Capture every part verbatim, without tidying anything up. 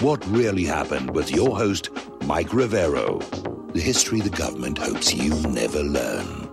What Really Happened with your host, Mike Rivero. The history the government hopes you never learn.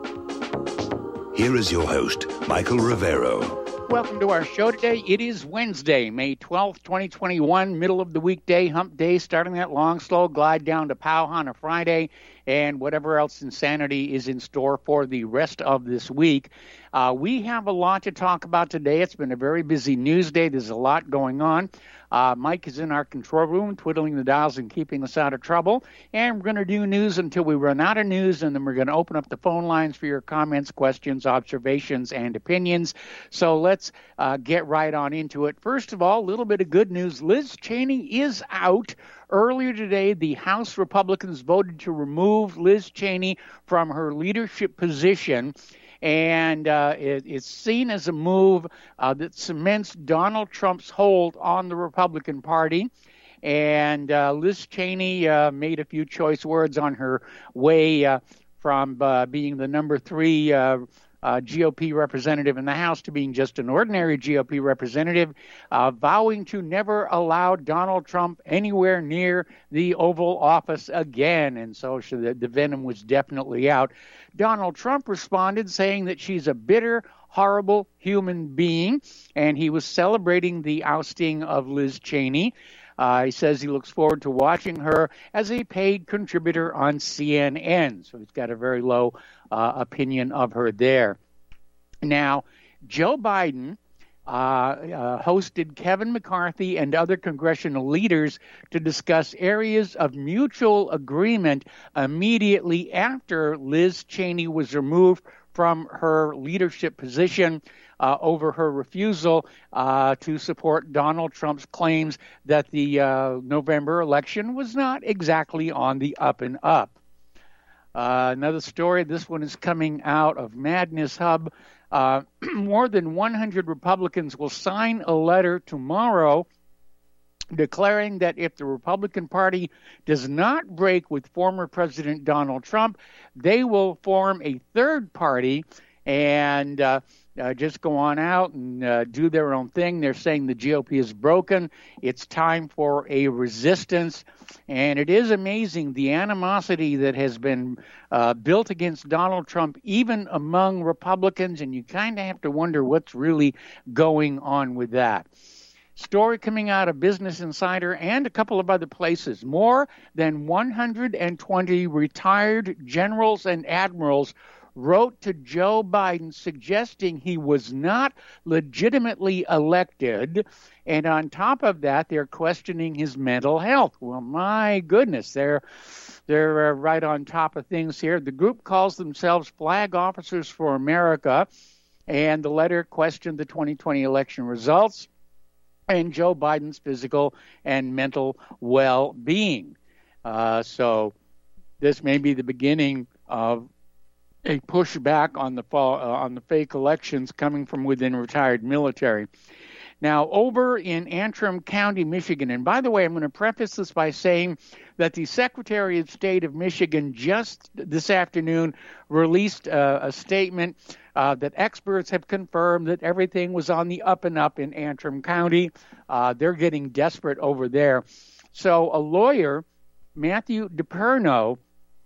Here is your host, Michael Rivero. Welcome to our show today. It is Wednesday, May twelfth, twenty twenty-one, middle of the weekday, hump day, starting that long, slow glide down to Pow on a Friday, and whatever else insanity is in store for the rest of this week. Uh, we have a lot to talk about today. It's been a very busy news day. There's a lot going on. Uh, Mike is in our control room, twiddling the dials and keeping us out of trouble. And we're going to do news until we run out of news, and then we're going to open up the phone lines for your comments, questions, observations, and opinions. So let's uh, get right on into it. First of all, a little bit of good news. Liz Cheney is out. Earlier today, the House Republicans voted to remove Liz Cheney from her leadership position. And uh, it, it's seen as a move uh, that cements Donald Trump's hold on the Republican Party. And uh, Liz Cheney uh, made a few choice words on her way uh, from uh, being the number three uh, uh, G O P representative in the House to being just an ordinary G O P representative, uh, vowing to never allow Donald Trump anywhere near the Oval Office again. And so the, the venom was definitely out. Donald Trump responded saying that she's a bitter, horrible human being, and he was celebrating the ousting of Liz Cheney. Uh, he says he looks forward to watching her as a paid contributor on C N N. So he's got a very low uh, opinion of her there. Now, Joe Biden uh, uh, hosted Kevin McCarthy and other congressional leaders to discuss areas of mutual agreement immediately after Liz Cheney was removed from her leadership position uh, over her refusal uh, to support Donald Trump's claims that the uh, November election was not exactly on the up and up. Uh, another story, this one is coming out of Madness Hub. Uh, more than one hundred Republicans will sign a letter tomorrow declaring that if the Republican Party does not break with former President Donald Trump, they will form a third party and uh, uh, just go on out and uh, do their own thing. They're saying the G O P is broken. It's time for a resistance. And it is amazing the animosity that has been uh, built against Donald Trump, even among Republicans, and you kind of have to wonder what's really going on with that. Story coming out of Business Insider and a couple of other places. More than one hundred twenty retired generals and admirals wrote to Joe Biden suggesting he was not legitimately elected. And on top of that, they're questioning his mental health. Well, my goodness, they're they're uh, right on top of things here. The group calls themselves Flag Officers for America, and the letter questioned the twenty twenty election results and Joe Biden's physical and mental well-being. Uh, so this may be the beginning of a pushback on the fall, uh, on the fake elections coming from within retired military. Now, over in Antrim County, Michigan, and by the way, I'm going to preface this by saying that the Secretary of State of Michigan just this afternoon released uh, a statement uh, that experts have confirmed that everything was on the up and up in Antrim County. Uh, they're getting desperate over there. So a lawyer, Matthew DePerno,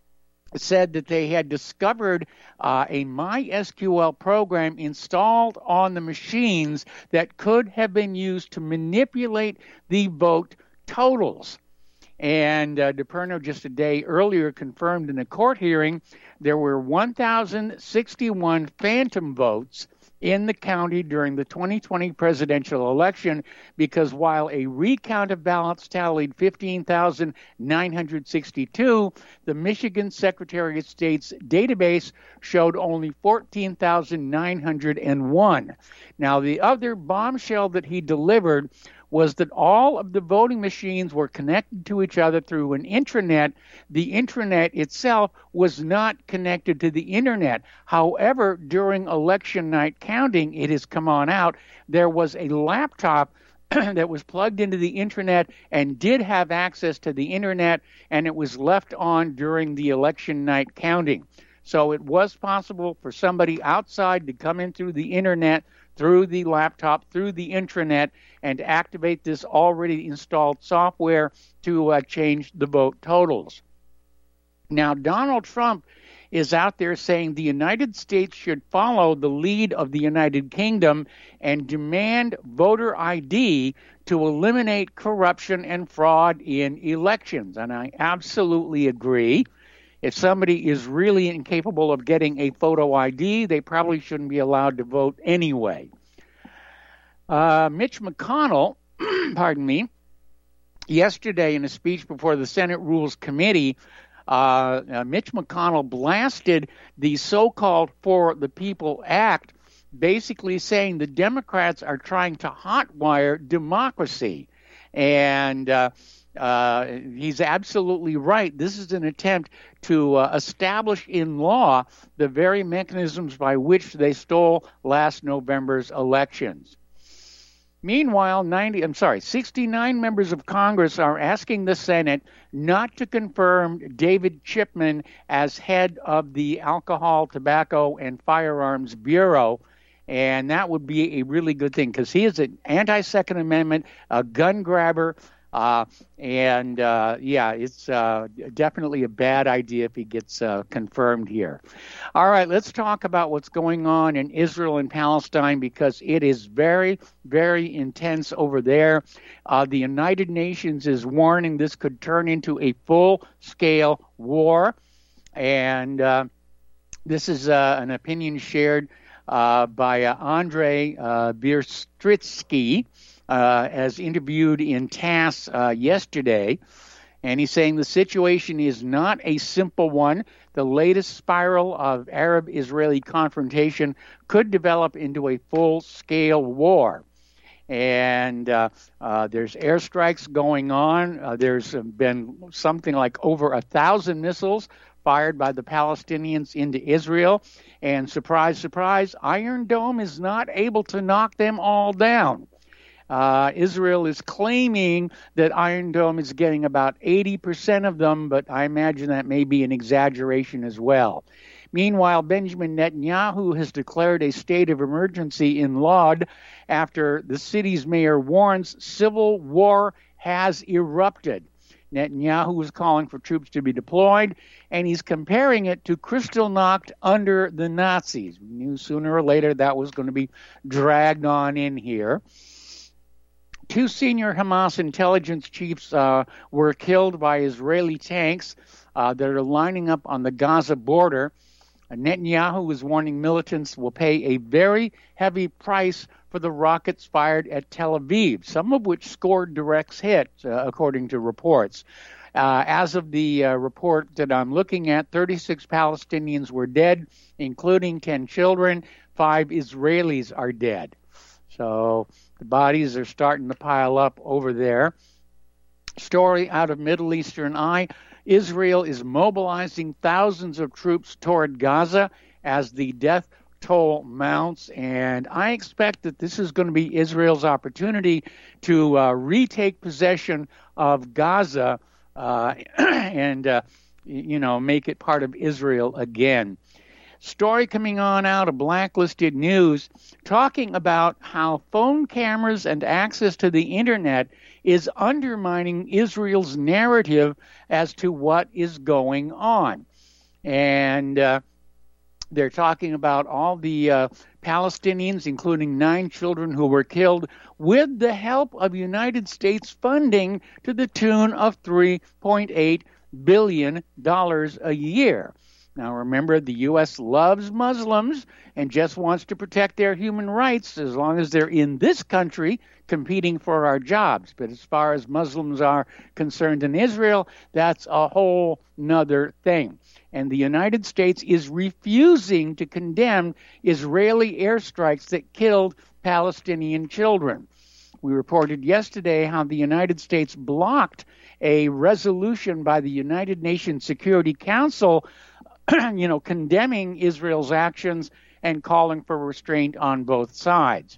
said that they had discovered uh, a MySQL program installed on the machines that could have been used to manipulate the vote totals. And uh, DePerno just a day earlier confirmed in a court hearing there were one thousand sixty-one phantom votes in the county during the twenty twenty presidential election, because while a recount of ballots tallied fifteen thousand nine hundred sixty-two, the Michigan Secretary of State's database showed only fourteen thousand nine hundred one. Now, the other bombshell that he delivered was that all of the voting machines were connected to each other through an intranet. The intranet itself was not connected to the internet. However, during election night counting, it has come on out, there was a laptop that was plugged into the internet and did have access to the internet, and it was left on during the election night counting. So it was possible for somebody outside to come in through the internet, through the laptop, through the intranet, and activate this already installed software to uh, change the vote totals. Now, Donald Trump is out there saying the United States should follow the lead of the United Kingdom and demand voter I D to eliminate corruption and fraud in elections. And I absolutely agree. If somebody is really incapable of getting a photo I D, they probably shouldn't be allowed to vote anyway. Uh, Mitch McConnell, pardon me, yesterday in a speech before the Senate Rules Committee, uh, uh, Mitch McConnell blasted the so-called For the People Act, basically saying the Democrats are trying to hotwire democracy. And uh, uh, he's absolutely right. This is an attempt to uh, establish in law the very mechanisms by which they stole last November's elections. Meanwhile, ninety, I'm sorry, sixty-nine members of Congress are asking the Senate not to confirm David Chipman as head of the Alcohol, Tobacco, and Firearms Bureau. And that would be a really good thing because he is an anti-Second Amendment, a gun grabber, uh, and uh, yeah, it's uh, definitely a bad idea if he gets uh, confirmed here. All right, let's talk about what's going on in Israel and Palestine because it is very, very intense over there. Uh, the United Nations is warning this could turn into a full-scale war, and uh, this is uh, an opinion shared Uh, by uh, Andrei uh, Bierstritsky, uh, as interviewed in TASS uh, yesterday. And he's saying the situation is not a simple one. The latest spiral of Arab-Israeli confrontation could develop into a full-scale war. And uh, uh, there's airstrikes going on. Uh, there's been something like over a thousand missiles fired by the Palestinians into Israel. And surprise, surprise, Iron Dome is not able to knock them all down. Uh, Israel is claiming that Iron Dome is getting about eighty percent of them, but I imagine that may be an exaggeration as well. Meanwhile, Benjamin Netanyahu has declared a state of emergency in Lod after the city's mayor warns civil war has erupted. Netanyahu is calling for troops to be deployed, and he's comparing it to Kristallnacht under the Nazis. We knew sooner or later that was going to be dragged on in here. Two senior Hamas intelligence chiefs uh, were killed by Israeli tanks uh, that are lining up on the Gaza border. Netanyahu is warning militants will pay a very heavy price for the rockets fired at Tel Aviv, some of which scored direct hits, uh, according to reports. Uh, as of the uh, report that I'm looking at, thirty-six Palestinians were dead, including ten children. Five Israelis are dead. So the bodies are starting to pile up over there. Story out of Middle Eastern Eye. Israel is mobilizing thousands of troops toward Gaza as the death toll mounts, and I expect that this is going to be Israel's opportunity to uh, retake possession of Gaza uh, and, uh, you know, make it part of Israel again. Story coming on out of Blacklisted News talking about how phone cameras and access to the internet is undermining Israel's narrative as to what is going on. And uh, they're talking about all the uh, Palestinians, including nine children who were killed, with the help of United States funding to the tune of three point eight billion dollars a year. Now, remember, the U S loves Muslims and just wants to protect their human rights as long as they're in this country competing for our jobs. But as far as Muslims are concerned in Israel, that's a whole nother thing. And the United States is refusing to condemn Israeli airstrikes that killed Palestinian children. We reported yesterday how the United States blocked a resolution by the United Nations Security Council you know, condemning Israel's actions and calling for restraint on both sides.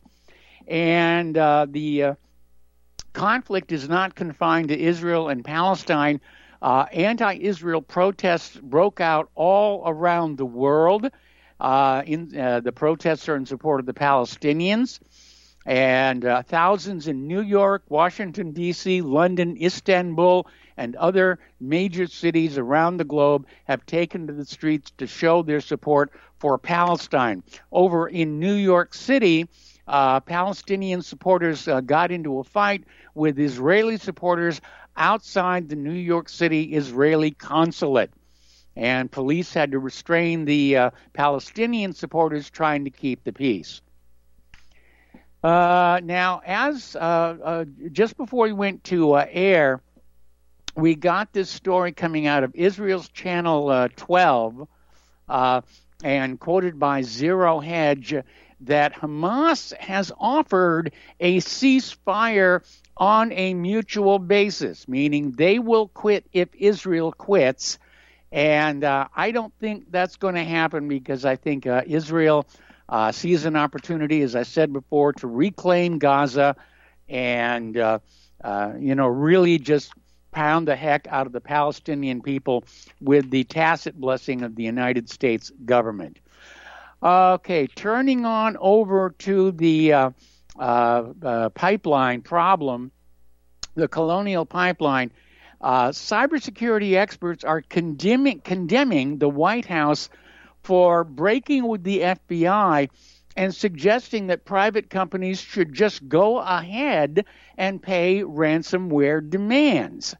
And uh, the uh, conflict is not confined to Israel and Palestine. Uh, anti-Israel protests broke out all around the world. Uh, in, uh, the protests are in support of the Palestinians. And uh, thousands in New York, Washington, D C, London, Istanbul, and other major cities around the globe have taken to the streets to show their support for Palestine. Over in New York City, uh, Palestinian supporters uh, got into a fight with Israeli supporters outside the New York City Israeli consulate. And police had to restrain the uh, Palestinian supporters trying to keep the peace. Uh, now, as uh, uh, just before we went to uh, air, we got this story coming out of Israel's Channel uh, twelve uh, and quoted by Zero Hedge that Hamas has offered a ceasefire on a mutual basis, meaning they will quit if Israel quits. And uh, I don't think that's going to happen because I think uh, Israel uh, sees an opportunity, as I said before, to reclaim Gaza and, uh, uh, you know, really just pound the heck out of the Palestinian people with the tacit blessing of the United States government. Okay, turning on over to the uh, uh, uh, pipeline problem, the Colonial Pipeline. Uh, cybersecurity experts are condemning, condemning the White House for breaking with the F B I and suggesting that private companies should just go ahead and pay ransomware demands.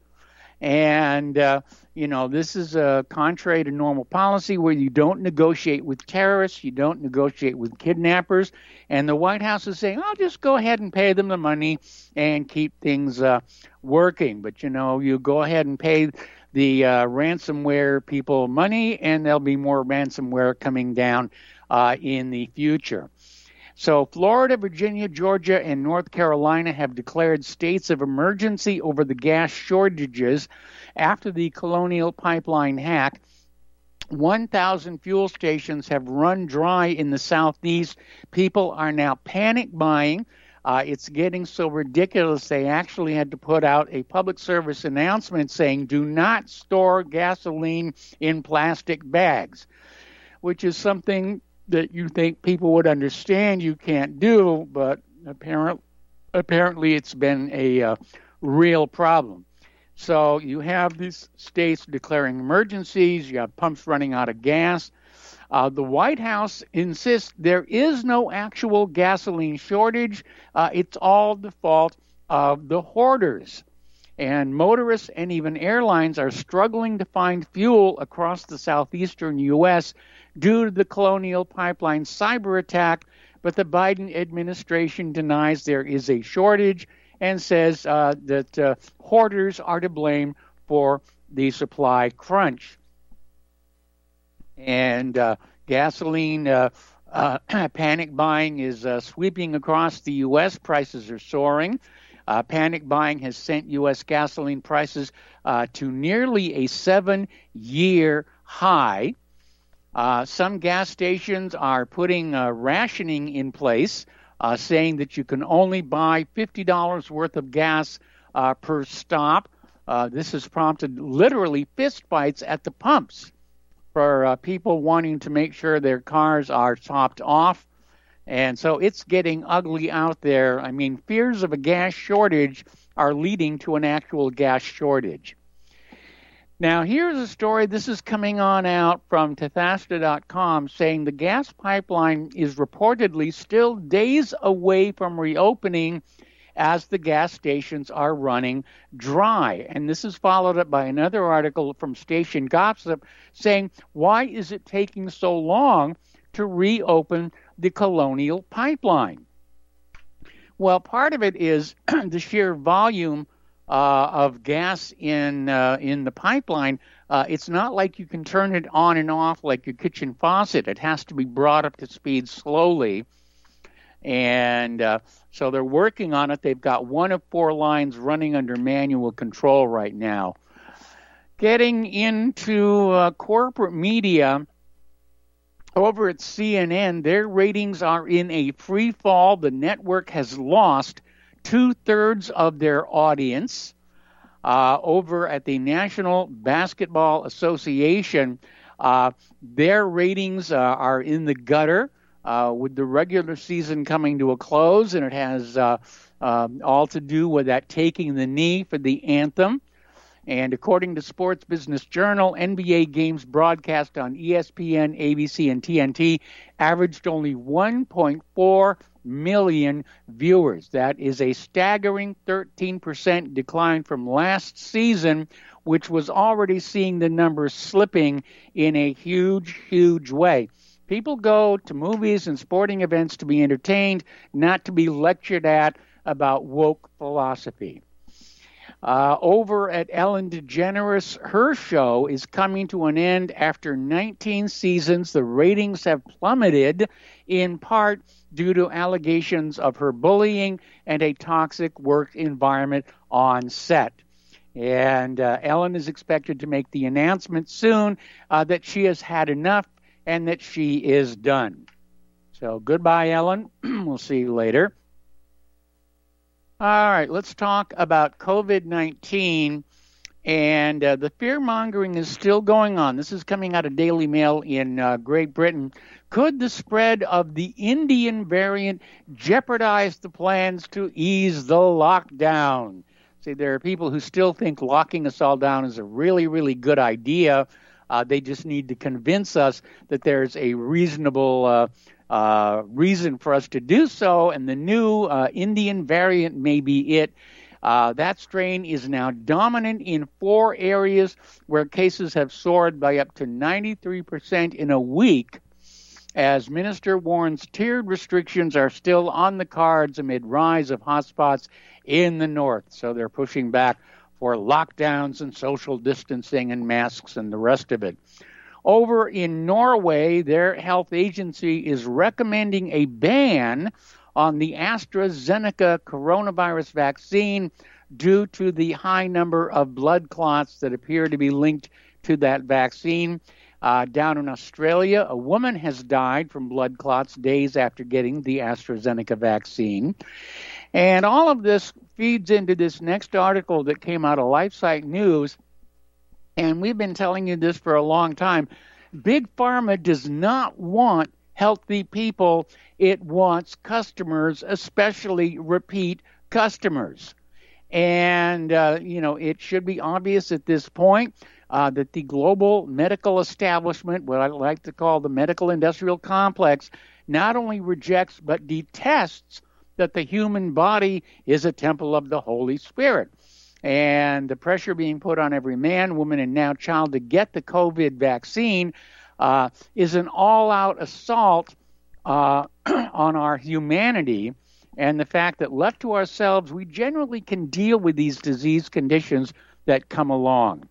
And, uh, you know, this is uh, contrary to normal policy where you don't negotiate with terrorists, you don't negotiate with kidnappers, and the White House is saying, I'll just go ahead and pay them the money and keep things uh, working. But, you know, you go ahead and pay the uh, ransomware people money, and there'll be more ransomware coming down uh, in the future. So Florida, Virginia, Georgia, and North Carolina have declared states of emergency over the gas shortages after the Colonial Pipeline hack. one thousand fuel stations have run dry in the Southeast. People are now panic buying. Uh, it's getting so ridiculous they actually had to put out a public service announcement saying, do not store gasoline in plastic bags, which is something that you think people would understand you can't do, but apparent, apparently it's been a uh, real problem. So you have these states declaring emergencies, you have pumps running out of gas. Uh, the White House insists there is no actual gasoline shortage. Uh, it's all the fault of the hoarders. And motorists and even airlines are struggling to find fuel across the southeastern U S due to the Colonial Pipeline cyber attack, but the Biden administration denies there is a shortage and says uh, that uh, hoarders are to blame for the supply crunch. And uh, gasoline uh, uh, panic buying is uh, sweeping across the U S. Prices are soaring. Uh, panic buying has sent U S gasoline prices uh, to nearly a seven-year high. Uh, some gas stations are putting uh, rationing in place, uh, saying that you can only buy fifty dollars worth of gas uh, per stop. Uh, this has prompted literally fistfights at the pumps for uh, people wanting to make sure their cars are topped off. And so it's getting ugly out there. I mean, fears of a gas shortage are leading to an actual gas shortage. Now, here's a story. This is coming on out from Tethasta dot com saying the gas pipeline is reportedly still days away from reopening as the gas stations are running dry. And this is followed up by another article from Station Gossip saying, why is it taking so long to reopen the Colonial Pipeline? Well, part of it is the sheer volume uh, of gas in uh, in the pipeline. Uh, it's not like you can turn it on and off like your kitchen faucet. It has to be brought up to speed slowly. And uh, so they're working on it. They've got one of four lines running under manual control right now. Getting into uh, corporate media, over at C N N, their ratings are in a free fall. The network has lost two-thirds of their audience. Uh, over at the National Basketball Association, uh, their ratings uh, are in the gutter uh, with the regular season coming to a close, and it has uh, uh, all to do with that taking the knee for the anthem. And according to Sports Business Journal, N B A games broadcast on E S P N, A B C, and T N T averaged only one point four million viewers. That is a staggering thirteen percent decline from last season, which was already seeing the numbers slipping in a huge, huge way. People go to movies and sporting events to be entertained, not to be lectured at about woke philosophy. Uh, over at Ellen DeGeneres, her show is coming to an end after nineteen seasons. The ratings have plummeted, in part due to allegations of her bullying and a toxic work environment on set. And uh, Ellen is expected to make the announcement soon uh, that she has had enough and that she is done. So goodbye, Ellen. We'll see you later. All right, let's talk about COVID nineteen, and uh, the fear-mongering is still going on. This is coming out of Daily Mail in uh, Great Britain. Could the spread of the Indian variant jeopardize the plans to ease the lockdown? See, there are people who still think locking us all down is a really, really good idea. Uh, they just need to convince us that there's a reasonable uh, uh, reason for us to do so, and the new uh, Indian variant may be it. Uh, that strain is now dominant in four areas where cases have soared by up to ninety-three percent in a week, as Minister warns tiered restrictions are still on the cards amid rise of hotspots in the north. So they're pushing back for lockdowns and social distancing and masks and the rest of it. Over in Norway, their health agency is recommending a ban on the AstraZeneca coronavirus vaccine due to the high number of blood clots that appear to be linked to that vaccine. Uh, down in Australia, a woman has died from blood clots days after getting the AstraZeneca vaccine. And all of this feeds into this next article that came out of LifeSite News. And we've been telling you this for a long time. Big Pharma does not want healthy people. It wants customers, especially repeat customers. And, uh, you know, it should be obvious at this point uh, that the global medical establishment, what I like to call the medical industrial complex, not only rejects but detests that the human body is a temple of the Holy Spirit. And the pressure being put on every man, woman, and now child to get the COVID vaccine uh, is an all-out assault uh, on our humanity, and the fact that left to ourselves, we generally can deal with these disease conditions that come along.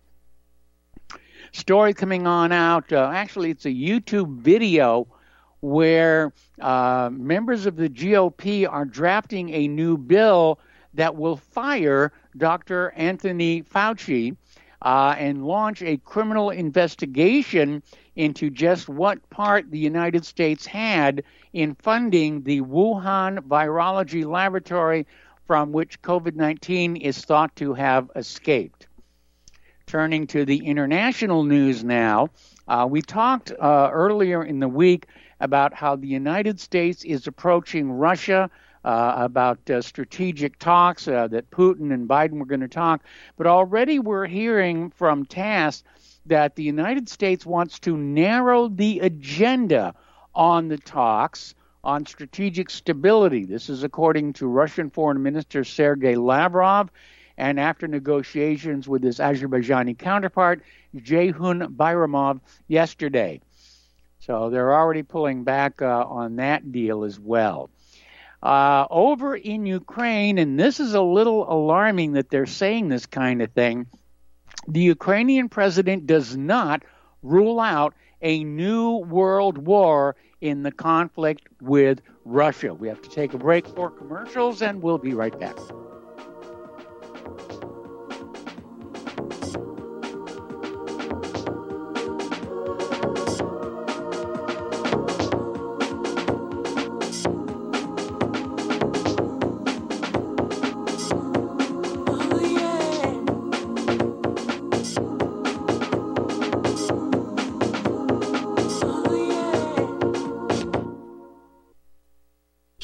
Story coming on out, uh, actually it's a YouTube video where uh, members of the G O P are drafting a new bill that will fire Doctor Anthony Fauci uh, and launch a criminal investigation into just what part the United States had in funding the Wuhan virology laboratory from which COVID nineteen is thought to have escaped. Turning to the international news now, uh, we talked uh, earlier in the week about how the United States is approaching Russia, uh, about uh, strategic talks uh, that Putin and Biden were going to talk. But already we're hearing from TASS that the United States wants to narrow the agenda on the talks on strategic stability. This is according to Russian Foreign Minister Sergei Lavrov, and after negotiations with his Azerbaijani counterpart, Ceyhun Bayramov, yesterday. So they're already pulling back uh, on that deal as well. Uh, over in Ukraine, and this is a little alarming that they're saying this kind of thing, the Ukrainian president does not rule out a new world war in the conflict with Russia. We have to take a break for commercials, and we'll be right back.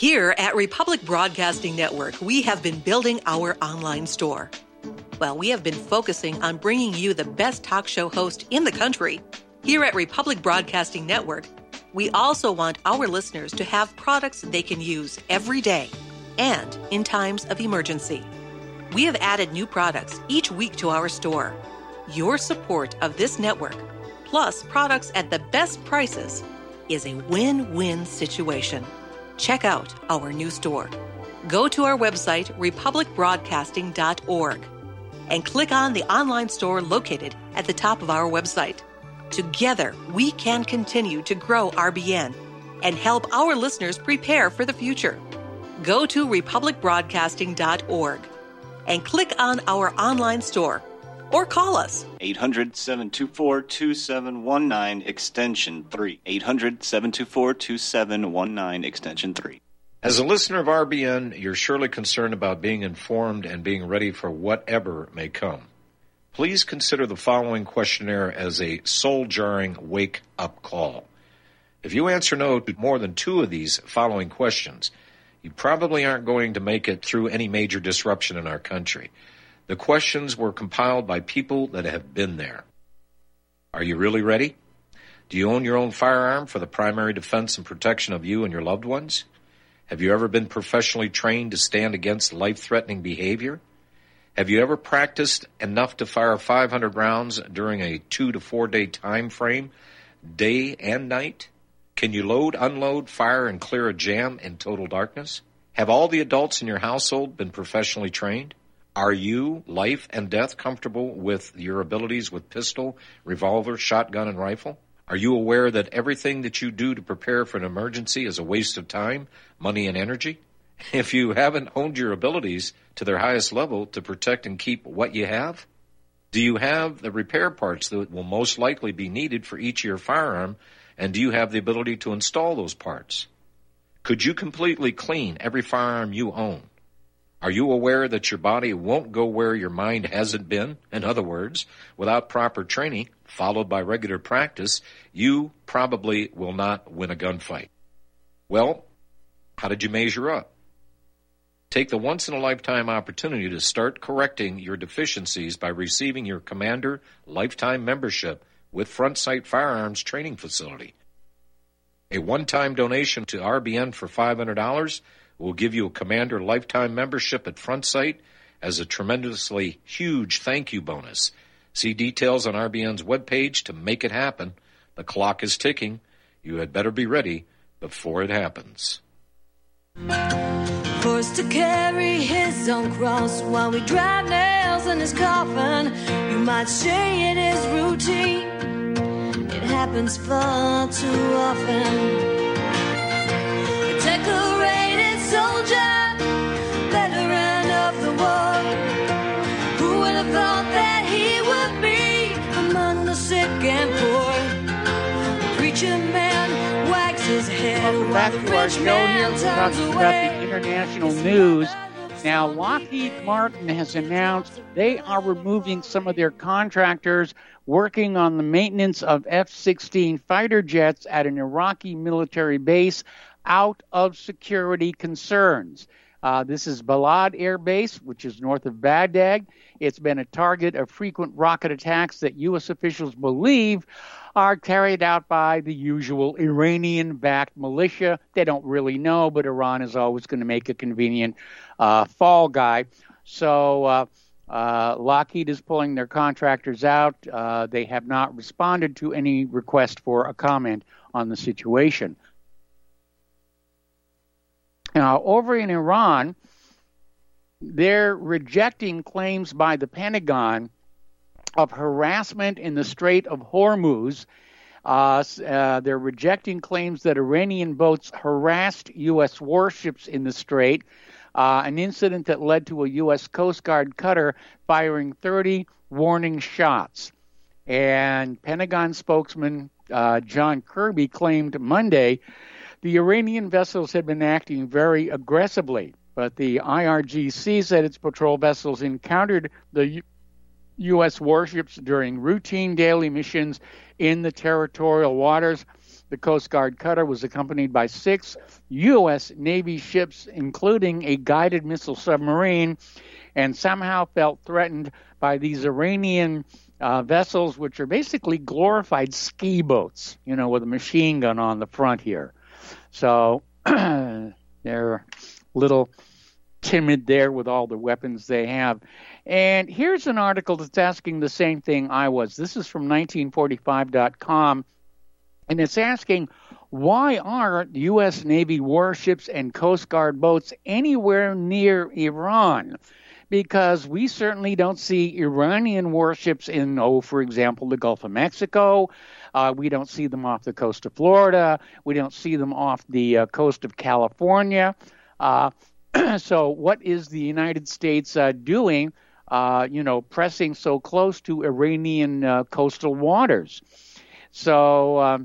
Here at Republic Broadcasting Network, we have been building our online store. Well, we have been focusing on bringing you the best talk show host in the country. Here at Republic Broadcasting Network, we also want our listeners to have products they can use every day and in times of emergency. We have added new products each week to our store. Your support of this network, plus products at the best prices, is a win-win situation. Check out our new store. Go to our website, republic broadcasting dot org, and click on the online store located at the top of our website. Together, we can continue to grow R B N and help our listeners prepare for the future. Go to republic broadcasting dot org and click on our online store or call us. eight hundred, seven two four, two seven one nine, extension three. eight hundred, seven two four, two seven one nine, extension three. As a listener of R B N, you're surely concerned about being informed and being ready for whatever may come. Please consider the following questionnaire as a soul-jarring wake-up call. If you answer no to more than two of these following questions, you probably aren't going to make it through any major disruption in our country. The questions were compiled by people that have been there. Are you really ready? Do you own your own firearm for the primary defense and protection of you and your loved ones? Have you ever been professionally trained to stand against life-threatening behavior? Have you ever practiced enough to fire five hundred rounds during a two to four day time frame, day and night? Can you load, unload, fire, and clear a jam in total darkness? Have all the adults in your household been professionally trained? Are you, life and death, comfortable with your abilities with pistol, revolver, shotgun, and rifle? Are you aware that everything that you do to prepare for an emergency is a waste of time, money, and energy? If you haven't honed your abilities to their highest level to protect and keep what you have, do you have the repair parts that will most likely be needed for each of your firearm, and do you have the ability to install those parts? Could you completely clean every firearm you own? Are you aware that your body won't go where your mind hasn't been? In other words, without proper training, followed by regular practice, you probably will not win a gunfight. Well, how did you measure up? Take the once-in-a-lifetime opportunity to start correcting your deficiencies by receiving your Commander Lifetime Membership with Front Sight Firearms Training Facility. A one-time donation to R B N for five hundred dollars will give you a Commander Lifetime Membership at Front Sight as a tremendously huge thank you bonus. See details on R B N's webpage to make it happen. The clock is ticking. You had better be ready before it happens. Forced to carry his own cross while we drive nails in his coffin. You might say it is routine. It happens far too often. A decorated soldier, veteran of the war. Who would have thought that he would be among the sick and poor? The preacher man wags his head. Welcome back to our show here. We're talking about the international news. Now, Lockheed Martin has announced they are removing some of their contractors working on the maintenance of F sixteen fighter jets at an Iraqi military base out of security concerns. Uh, this is Balad Air Base, which is north of Baghdad. It's been a target of frequent rocket attacks that U S officials believe are carried out by the usual Iranian-backed militia. They don't really know, but Iran is always going to make a convenient uh, fall guy. So uh, uh, Lockheed is pulling their contractors out. Uh, they have not responded to any request for a comment on the situation. Now, over in Iran, they're rejecting claims by the Pentagon of harassment in the Strait of Hormuz. Uh, uh, they're rejecting claims that Iranian boats harassed U S warships in the strait, uh, an incident that led to a U S Coast Guard cutter firing thirty warning shots. And Pentagon spokesman uh, John Kirby claimed Monday the Iranian vessels had been acting very aggressively, but the I R G C said its patrol vessels encountered the U S warships during routine daily missions in the territorial waters. The Coast Guard cutter was accompanied by six U S Navy ships, including a guided missile submarine, and somehow felt threatened by these Iranian uh, vessels, which are basically glorified ski boats, you know, with a machine gun on the front here. So they're a little timid there with all the weapons they have. And here's an article that's asking the same thing I was. This is from nineteen forty-five dot com, and it's asking, why aren't U S Navy warships and Coast Guard boats anywhere near Iran? Because we certainly don't see Iranian warships in, oh, for example, the Gulf of Mexico. Uh, we don't see them off the coast of Florida. We don't see them off the uh, coast of California. Uh, so what is the United States uh, doing, uh, you know, pressing so close to Iranian uh, coastal waters? So um,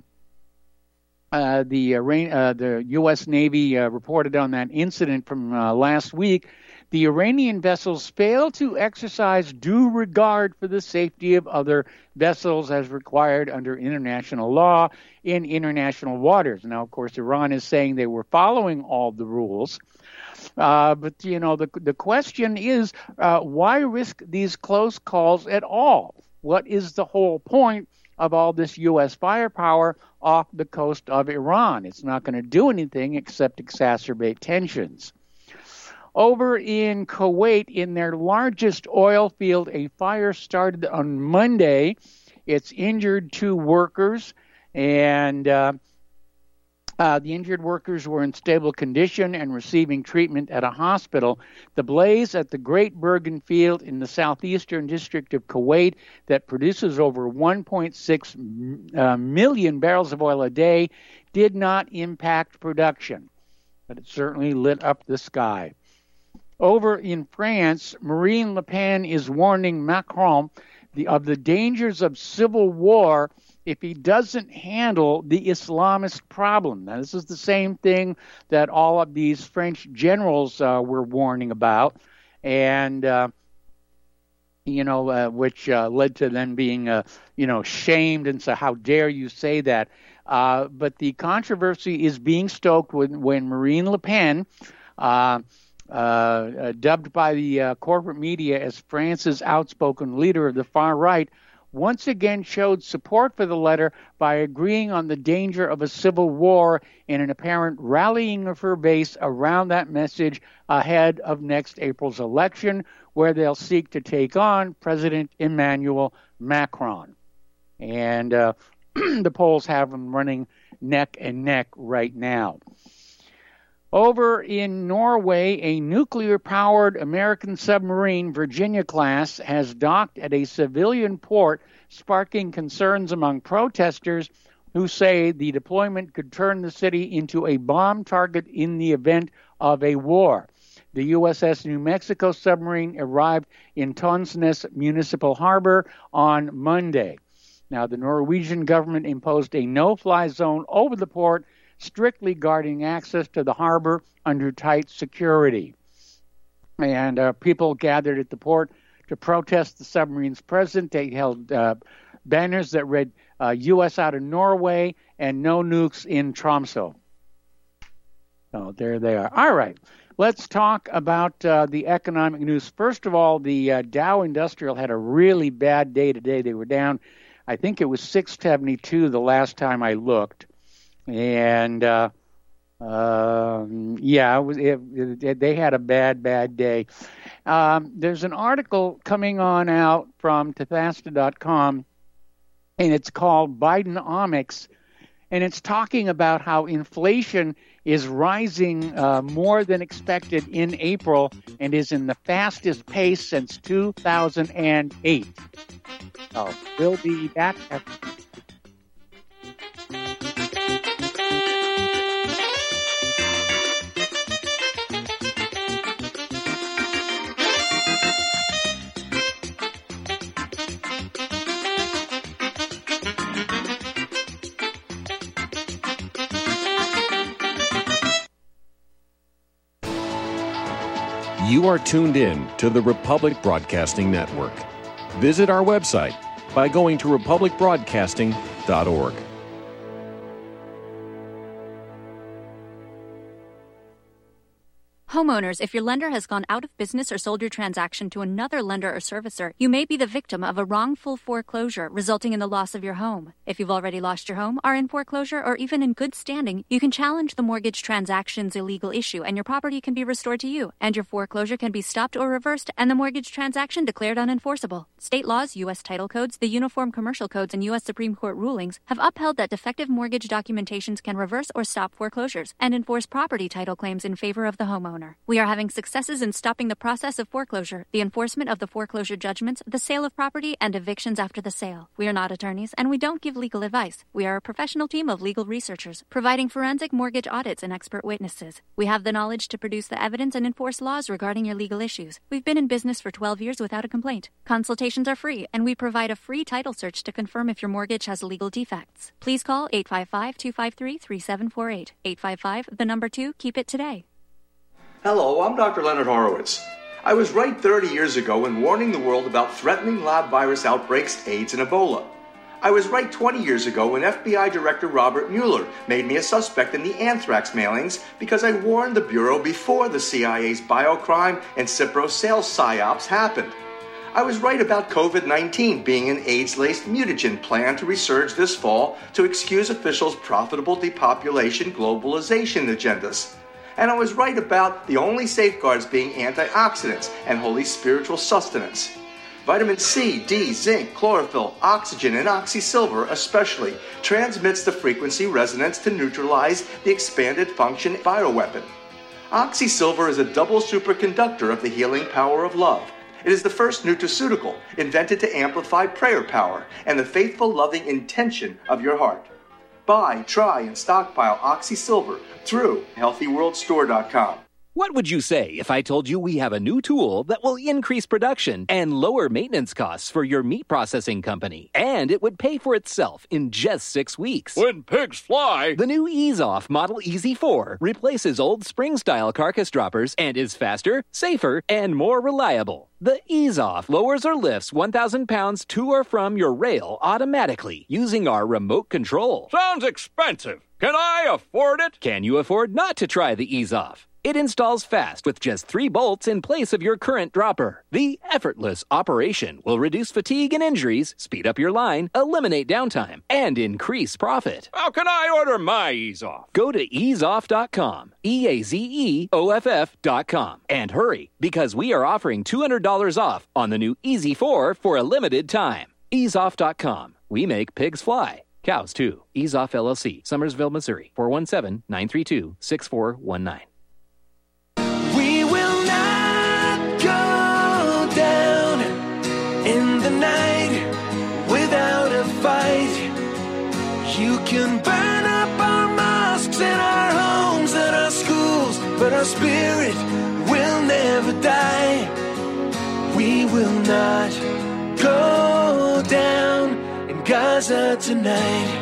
uh, the, Iran- uh, the U S Navy uh, reported on that incident from uh, last week. The Iranian vessels failed to exercise due regard for the safety of other vessels as required under international law in international waters. Now, of course, Iran is saying they were following all the rules. Uh, but, you know, the, the question is, uh, why risk these close calls at all? What is the whole point of all this U S firepower off the coast of Iran? It's not going to do anything except exacerbate tensions. Over in Kuwait, in their largest oil field, a fire started on Monday. It's injured two workers, and uh, uh, the injured workers were in stable condition and receiving treatment at a hospital. The blaze at the Great Bergen Field in the southeastern district of Kuwait that produces over one point six uh, million barrels of oil a day did not impact production, but it certainly lit up the sky. Over in France, Marine Le Pen is warning Macron the, of the dangers of civil war if he doesn't handle the Islamist problem. Now, this is the same thing that all of these French generals uh, were warning about, and, uh, you know, uh, which uh, led to them being, uh, you know, shamed and so how dare you say that. Uh, but the controversy is being stoked when, when Marine Le Pen, uh, Uh, uh, dubbed by the uh, corporate media as France's outspoken leader of the far right, once again showed support for the letter by agreeing on the danger of a civil war in an apparent rallying of her base around that message ahead of next April's election, where they'll seek to take on President Emmanuel Macron. And uh, the polls have them running neck and neck right now. Over in Norway, a nuclear-powered American submarine, Virginia-class, has docked at a civilian port, sparking concerns among protesters who say the deployment could turn the city into a bomb target in the event of a war. The U S S New Mexico submarine arrived in Tonsnes Municipal Harbor on Monday. Now, the Norwegian government imposed a no-fly zone over the port, strictly guarding access to the harbor under tight security. And uh, people gathered at the port to protest the submarine's presence. They held uh, banners that read uh, U S out of Norway and no nukes in Tromsø. So there they are. All right, let's talk about uh, the economic news. First of all, the uh, Dow Industrial had a really bad day today. They were down, I think it was six seventy-two the last time I looked. And, uh, uh, yeah, it was, it, it, they had a bad, bad day. Um, there's an article coming on out from Tethasta dot com, and it's called Bidenomics, and it's talking about how inflation is rising uh, more than expected in April and is in the fastest pace since two thousand eight. So we'll be back after You are tuned in to the Republic Broadcasting Network. Visit our website by going to republic broadcasting dot org. Homeowners, if your lender has gone out of business or sold your transaction to another lender or servicer, you may be the victim of a wrongful foreclosure, resulting in the loss of your home. If you've already lost your home, are in foreclosure, or even in good standing, you can challenge the mortgage transaction's illegal issue, and your property can be restored to you, and your foreclosure can be stopped or reversed, and the mortgage transaction declared unenforceable. State laws, U S title codes, the Uniform Commercial Codes, and U S Supreme Court rulings have upheld that defective mortgage documentations can reverse or stop foreclosures and enforce property title claims in favor of the homeowner. We are having successes in stopping the process of foreclosure, the enforcement of the foreclosure judgments, the sale of property, and evictions after the sale. We are not attorneys, and we don't give legal advice. We are a professional team of legal researchers, providing forensic mortgage audits and expert witnesses. We have the knowledge to produce the evidence and enforce laws regarding your legal issues. We've been in business for twelve years without a complaint. Consultations are free, and we provide a free title search to confirm if your mortgage has legal defects. Please call eight five five, two five three, three seven four eight. eight five five, the number two, keep it today. Hello, I'm Doctor Leonard Horowitz. I was right thirty years ago in warning the world about threatening lab virus outbreaks, AIDS, and Ebola. I was right twenty years ago when F B I Director Robert Mueller made me a suspect in the anthrax mailings because I warned the Bureau before the C I A's biocrime and Cipro sales psyops happened. I was right about COVID nineteen being an AIDS-laced mutagen planned to resurge this fall to excuse officials' profitable depopulation globalization agendas. And I was right about the only safeguards being antioxidants and holy spiritual sustenance. Vitamin C, D, zinc, chlorophyll, oxygen, and oxysilver especially transmits the frequency resonance to neutralize the expanded function bioweapon. Oxysilver is a double superconductor of the healing power of love. It is the first nutraceutical invented to amplify prayer power and the faithful, loving intention of your heart. Buy, try, and stockpile Oxysilver through healthy world store dot com. What would you say if I told you we have a new tool that will increase production and lower maintenance costs for your meat processing company? And it would pay for itself in just six weeks. When pigs fly! The new Ease Off Model E Z four replaces old spring-style carcass droppers and is faster, safer, and more reliable. The Ease Off lowers or lifts one thousand pounds to or from your rail automatically using our remote control. Sounds expensive. Can I afford it? Can you afford not to try the Ease Off? It installs fast with just three bolts in place of your current dropper. The effortless operation will reduce fatigue and injuries, speed up your line, eliminate downtime, and increase profit. How can I order my Ease Off? Go to ease off dot com, E A Z E O F F dot com, and hurry, because we are offering two hundred dollars off on the new E Z four for a limited time. ease off dot com. We make pigs fly. Cows, too. Ease Off L L C, Summersville, Missouri, four one seven, nine three two, six four one nine. We will not go down in the night without a fight. You can burn up our mosques and our homes and our schools, but our spirit will never die. We will not go down in Gaza tonight.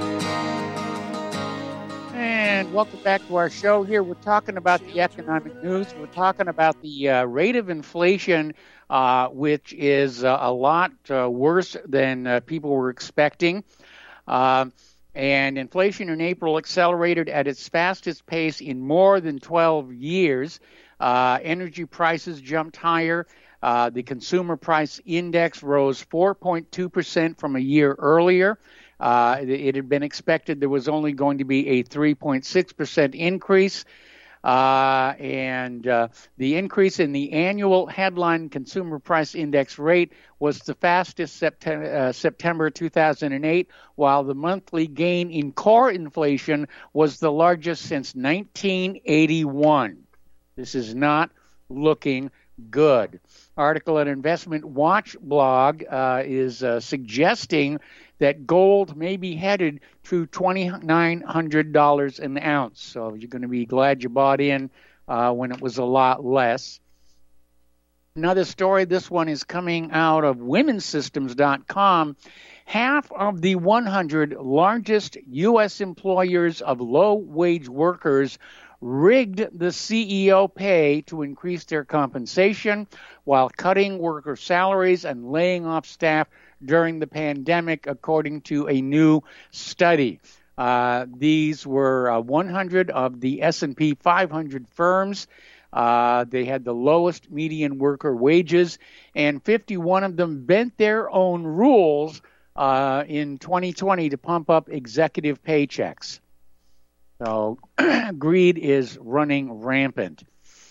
And welcome back to our show here. We're talking about the economic news. We're talking about the uh, rate of inflation, uh, which is uh, a lot uh, worse than uh, people were expecting. Um, and inflation in April accelerated at its fastest pace in more than twelve years. Uh, energy prices jumped higher. Uh, the consumer price index rose four point two percent from a year earlier. Uh, it had been expected there was only going to be a three point six percent increase. Uh, and uh, the increase in the annual headline consumer price index rate was the fastest September, uh, September two thousand eight, while the monthly gain in core inflation was the largest since nineteen eighty-one. This is not looking good. Article at Investment Watch blog uh, is uh, suggesting that gold may be headed to twenty-nine hundred dollars an ounce. So you're going to be glad you bought in uh, when it was a lot less. Another story, this one is coming out of women's systems dot com. Half of the one hundred largest U S employers of low-wage workers rigged the C E O pay to increase their compensation while cutting worker salaries and laying off staff during the pandemic, according to a new study. Uh, these were uh, one hundred of the S and P five hundred firms. Uh, they had the lowest median worker wages, and fifty-one of them bent their own rules uh, in twenty twenty to pump up executive paychecks. So greed is running rampant.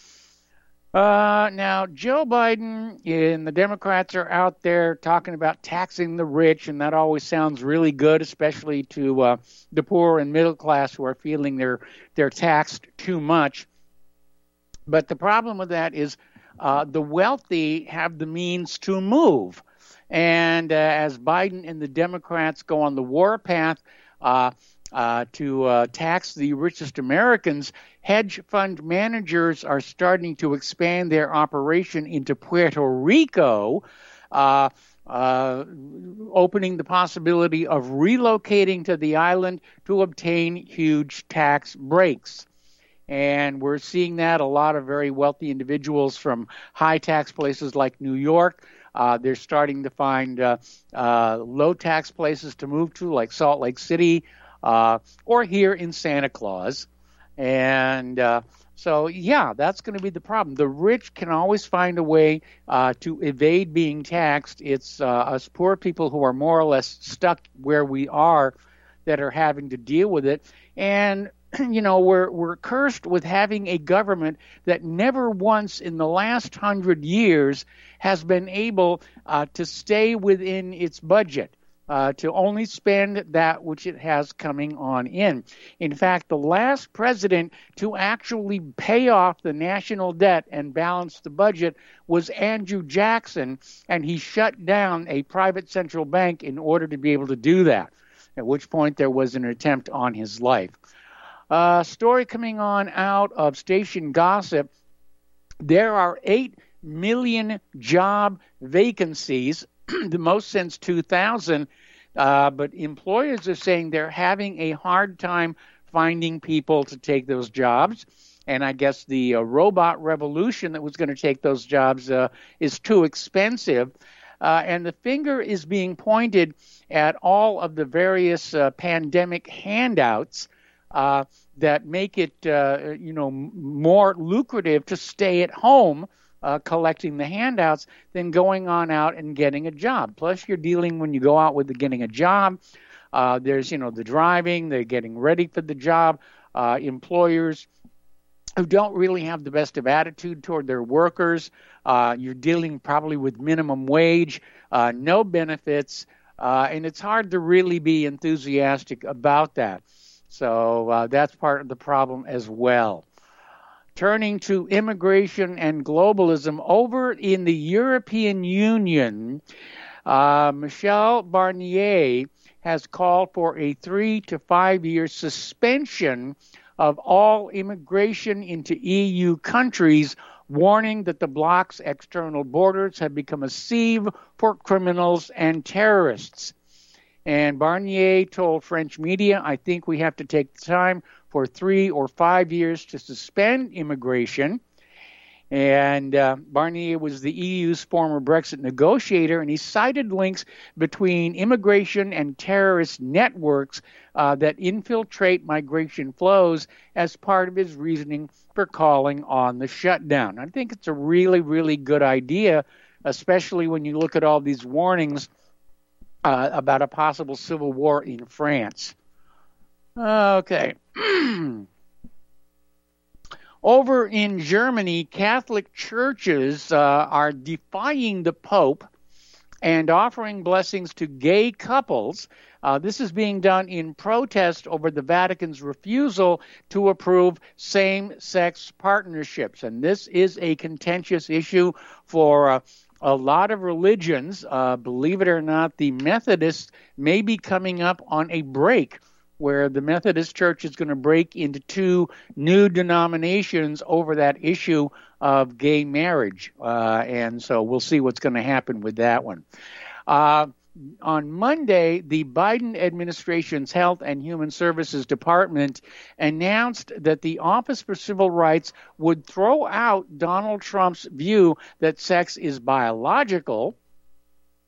Uh, now, Joe Biden and the Democrats are out there talking about taxing the rich, and that always sounds really good, especially to uh, the poor and middle class who are feeling they're, they're taxed too much. But the problem with that is uh, the wealthy have the means to move. And uh, as Biden and the Democrats go on the war path, uh, Uh, to uh, tax the richest Americans, hedge fund managers are starting to expand their operation into Puerto Rico, uh, uh, opening the possibility of relocating to the island to obtain huge tax breaks. And we're seeing that a lot of very wealthy individuals from high tax places like New York. Uh, they're starting to find uh, uh, low tax places to move to, like Salt Lake City, Uh, or here in Santa Claus. And uh, so, yeah, that's going to be the problem. The rich can always find a way uh, to evade being taxed. It's uh, us poor people who are more or less stuck where we are that are having to deal with it. And, you know, we're, we're cursed with having a government that never once in the last hundred years has been able uh, to stay within its budget. Uh, to only spend that which it has coming on in. In fact, the last president to actually pay off the national debt and balance the budget was Andrew Jackson, and he shut down a private central bank in order to be able to do that, at which point there was an attempt on his life. A uh, story coming on out of Station Gossip, there are eight million job vacancies, the most since two thousand, uh, but employers are saying they're having a hard time finding people to take those jobs. And I guess the uh, robot revolution that was going to take those jobs uh, is too expensive. Uh, and the finger is being pointed at all of the various uh, pandemic handouts uh, that make it, uh, you know, more lucrative to stay at home Uh, collecting the handouts than going on out and getting a job. Plus, you're dealing when you go out with the getting a job. Uh, there's, you know, the driving, they're getting ready for the job. Uh, employers who don't really have the best of attitude toward their workers. Uh, you're dealing probably with minimum wage, uh, no benefits, uh, and it's hard to really be enthusiastic about that. So uh, that's part of the problem as well. Turning to immigration and globalism, over in the European Union, uh, Michel Barnier has called for a three to five year suspension of all immigration into E U countries, warning that the bloc's external borders have become a sieve for criminals and terrorists. And Barnier told French media, I think we have to take the time for three or five years to suspend immigration. And uh, Barnier was the E U's former Brexit negotiator, and he cited links between immigration and terrorist networks uh, that infiltrate migration flows as part of his reasoning for calling on the shutdown. I think it's a really, really good idea, especially when you look at all these warnings uh, about a possible civil war in France. Okay. Over in Germany, Catholic churches uh, are defying the Pope and offering blessings to gay couples. Uh, this is being done in protest over the Vatican's refusal to approve same-sex partnerships. And this is a contentious issue for uh, a lot of religions. Uh, believe it or not, the Methodists may be coming up on a break where the Methodist Church is going to break into two new denominations over that issue of gay marriage. Uh, and so we'll see what's going to happen with that one. Uh, on Monday, the Biden administration's Health and Human Services Department announced that the Office for Civil Rights would throw out Donald Trump's view that sex is biological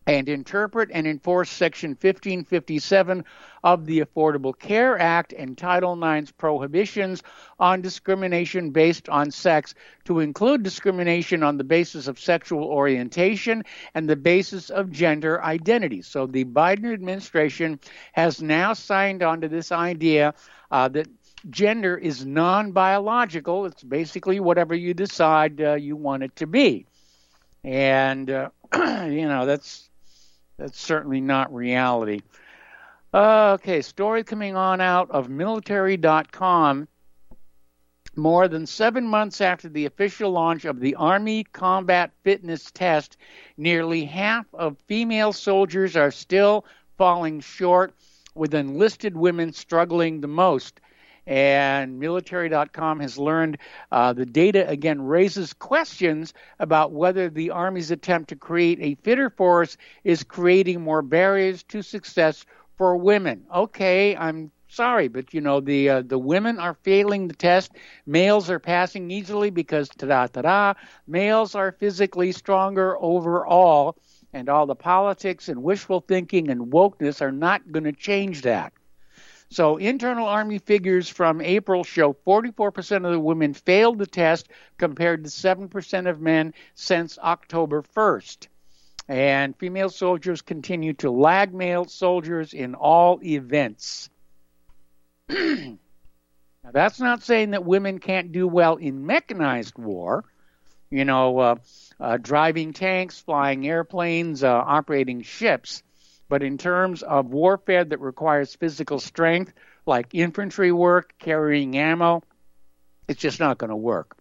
and interpret and enforce Section fifteen fifty-seven of the Affordable Care Act and Title nine's prohibitions on discrimination based on sex to include discrimination on the basis of sexual orientation and the basis of gender identity. So the Biden administration has now signed on to this idea uh, that gender is non-biological. It's basically whatever you decide uh, you want it to be. And, uh, you know, that's that's certainly not reality. Uh, okay, story coming on out of military dot com. More than seven months after the official launch of the Army Combat Fitness Test, nearly half of female soldiers are still falling short, with enlisted women struggling the most. And military dot com has learned uh, the data again raises questions about whether the Army's attempt to create a fitter force is creating more barriers to success for women. Okay, I'm sorry, but you know the uh, the women are failing the test. Males are passing easily because ta-da ta-da, males are physically stronger overall, and all the politics and wishful thinking and wokeness are not going to change that. So internal Army figures from April show forty-four percent of the women failed the test compared to seven percent of men since October first. And female soldiers continue to lag male soldiers in all events. Now, that's not saying that women can't do well in mechanized war, you know, uh, uh, driving tanks, flying airplanes, uh, operating ships. But in terms of warfare that requires physical strength, like infantry work, carrying ammo, it's just not going to work.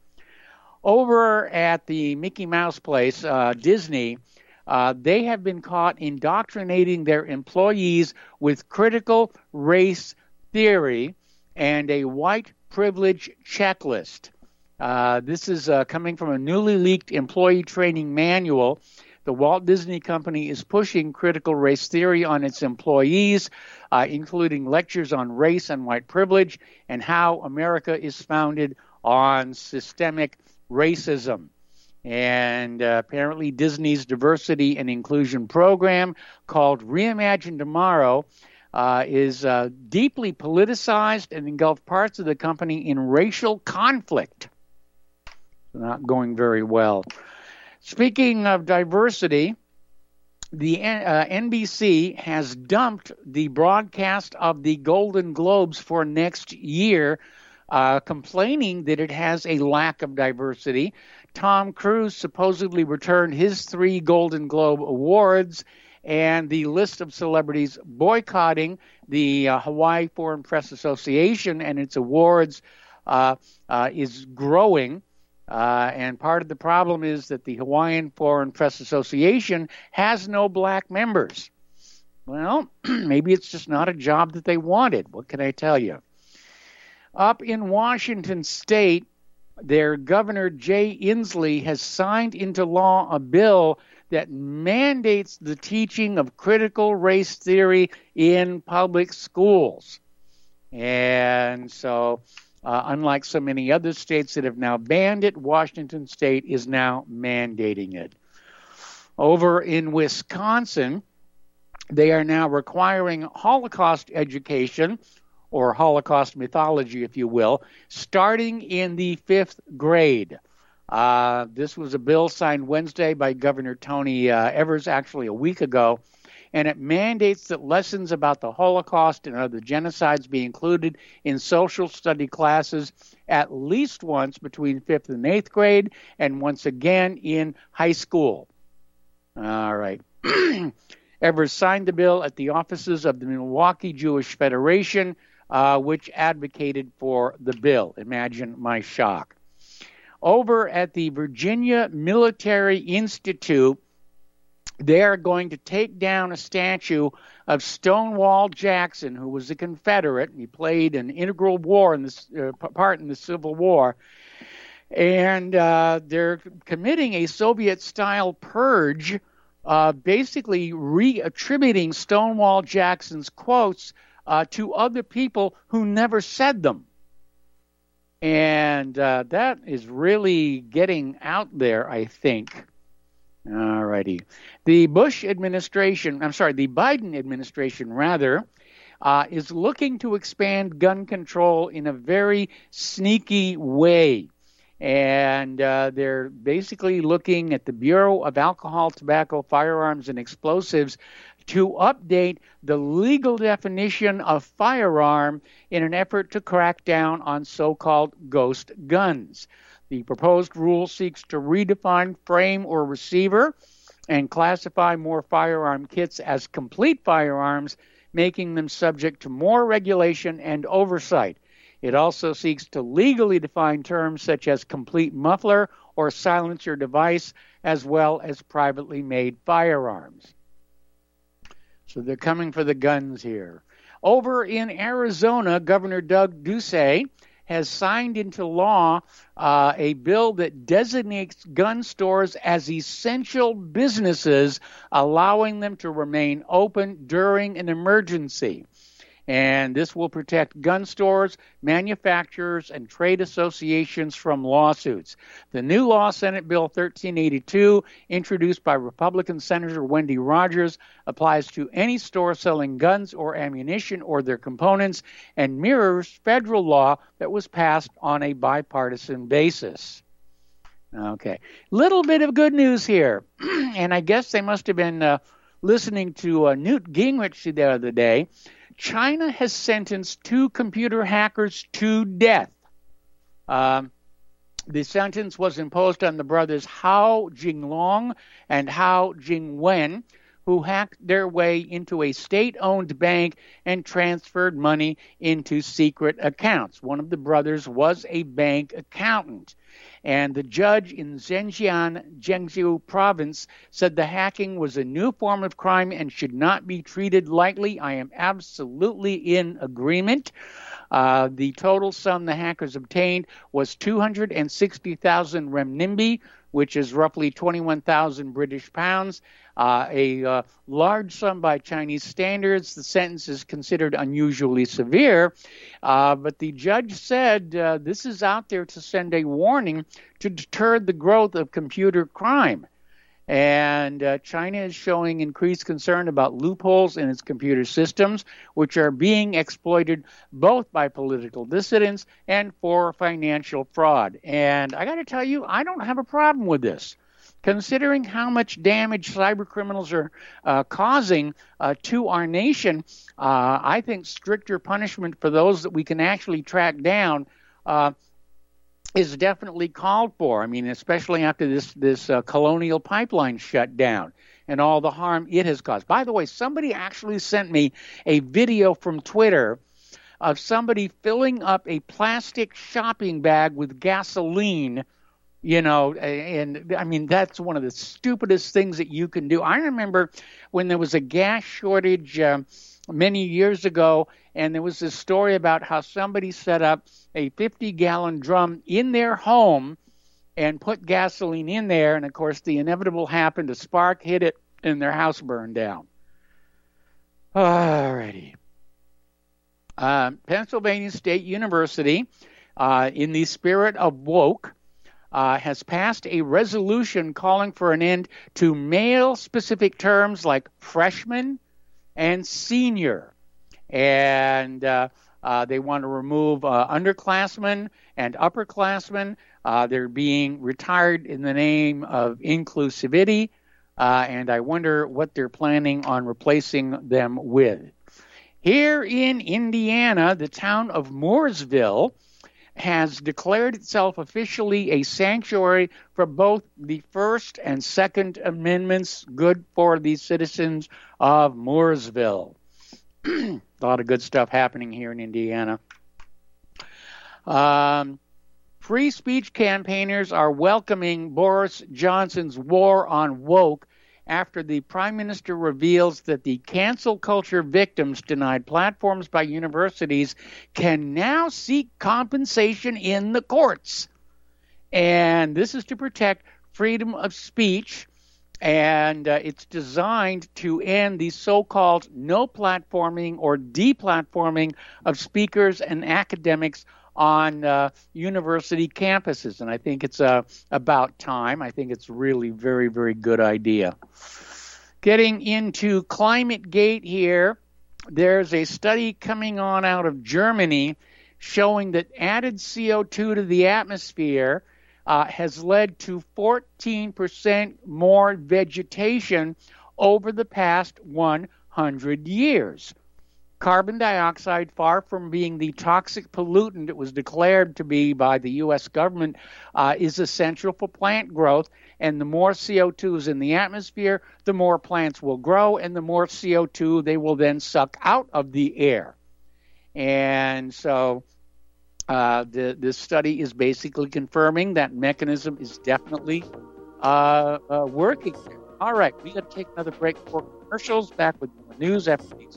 Over at the Mickey Mouse place, uh, Disney, uh, they have been caught indoctrinating their employees with critical race theory and a white privilege checklist. Uh, this is uh, coming from a newly leaked employee training manual. The Walt Disney Company is pushing critical race theory on its employees, uh, including lectures on race and white privilege and how America is founded on systemic racism. And uh, apparently Disney's diversity and inclusion program called Reimagine Tomorrow uh, is uh, deeply politicized and engulfed parts of the company in racial conflict. Not going very well. Speaking of diversity, the uh, N B C has dumped the broadcast of the Golden Globes for next year, uh, complaining that it has a lack of diversity. Tom Cruise supposedly returned his three Golden Globe awards, and the list of celebrities boycotting the uh, Hawaii Foreign Press Association and its awards uh, uh, is growing. Uh, and part of the problem is that the Hawaiian Foreign Press Association has no black members. Well, maybe it's just not a job that they wanted. What can I tell you? Up in Washington State, their Governor Jay Inslee has signed into law a bill that mandates the teaching of critical race theory in public schools. And so... Uh, unlike so many other states that have now banned it, Washington State is now mandating it. Over in Wisconsin, they are now requiring Holocaust education, or Holocaust mythology, if you will, starting in the fifth grade. Uh, this was a bill signed Wednesday by Governor Tony uh, Evers, actually a week ago, and it mandates that lessons about the Holocaust and other genocides be included in social study classes at least once between fifth and eighth grade, and once again in high school. All right. Evers signed the bill at the offices of the Milwaukee Jewish Federation, uh, which advocated for the bill. Imagine my shock. Over at the Virginia Military Institute, they are going to take down a statue of Stonewall Jackson, who was a Confederate. He played an integral war in this, uh, part in the Civil War. And uh, they're committing a Soviet-style purge, uh, basically reattributing Stonewall Jackson's quotes uh, to other people who never said them. And uh, that is really getting out there, I think. All righty. The Bush administration, I'm sorry, the Biden administration, rather, uh, is looking to expand gun control in a very sneaky way. And uh, they're basically looking at the Bureau of Alcohol, Tobacco, Firearms, and Explosives to update the legal definition of firearm in an effort to crack down on so-called ghost guns. The proposed rule seeks to redefine frame or receiver and classify more firearm kits as complete firearms, making them subject to more regulation and oversight. It also seeks to legally define terms such as complete muffler or silencer device, as well as privately made firearms. So they're coming for the guns here. Over in Arizona, Governor Doug Ducey has signed into law uh, a bill that designates gun stores as essential businesses, allowing them to remain open during an emergency. And this will protect gun stores, manufacturers, and trade associations from lawsuits. The new law, Senate Bill thirteen eighty-two, introduced by Republican Senator Wendy Rogers, applies to any store selling guns or ammunition or their components and mirrors federal law that was passed on a bipartisan basis. Okay, little bit of good news here. And I guess they must have been uh, listening to uh, Newt Gingrich the other day. China has sentenced two computer hackers to death. Um, the sentence was imposed on the brothers Hao Jinglong and Hao Jingwen, who hacked their way into a state-owned bank and transferred money into secret accounts. One of the brothers was a bank accountant. And the judge in Zhejiang, Jiangsu province said the hacking was a new form of crime and should not be treated lightly. I am absolutely in agreement. Uh, the total sum the hackers obtained was two hundred sixty thousand renminbi, which is roughly twenty-one thousand British pounds, uh, a uh, large sum by Chinese standards. The sentence is considered unusually severe, uh, but the judge said uh, this is out there to send a warning to deter the growth of computer crime. And uh, China is showing increased concern about loopholes in its computer systems, which are being exploited both by political dissidents and for financial fraud. And I got to tell you, I don't have a problem with this. Considering how much damage cyber criminals are uh, causing uh, to our nation, uh, I think stricter punishment for those that we can actually track down uh, is definitely called for. I mean, especially after this this uh, Colonial Pipeline shut down and all the harm it has caused. By the way, somebody actually sent me a video from Twitter of somebody filling up a plastic shopping bag with gasoline, you know, and I mean, that's one of the stupidest things that you can do. I remember when there was a gas shortage um, many years ago, and there was this story about how somebody set up a fifty-gallon drum in their home and put gasoline in there, and of course the inevitable happened. A spark hit it, and their house burned down. All righty. Uh, Pennsylvania State University, uh, in the spirit of woke, uh, has passed a resolution calling for an end to male-specific terms like freshman and senior. And uh, uh, they want to remove uh, underclassmen and upperclassmen. Uh, they're being retired in the name of inclusivity, uh, and I wonder what they're planning on replacing them with. Here in Indiana, the town of Mooresville has declared itself officially a sanctuary for both the First and Second Amendments, good for the citizens of Mooresville. A lot of good stuff happening here in Indiana. Um, free speech campaigners are welcoming Boris Johnson's war on woke after the Prime Minister reveals that the cancel culture victims denied platforms by universities can now seek compensation in the courts. And this is to protect freedom of speech, and uh, it's designed to end the so-called no platforming or deplatforming of speakers and academics on uh, university campuses. And I think it's uh, about time. I think it's really very, very good idea. Getting into ClimateGate here, there's a study coming on out of Germany showing that added C O two to the atmosphere uh, has led to fourteen percent more vegetation over the past one hundred years. Carbon dioxide, far from being the toxic pollutant it was declared to be by the U S government, uh, is essential for plant growth. And the more C O two is in the atmosphere, the more plants will grow, and the more C O two they will then suck out of the air. And so uh, the, this study is basically confirming that mechanism is definitely uh, uh, working. All right, we got to take another break for commercials. Back with more news after these.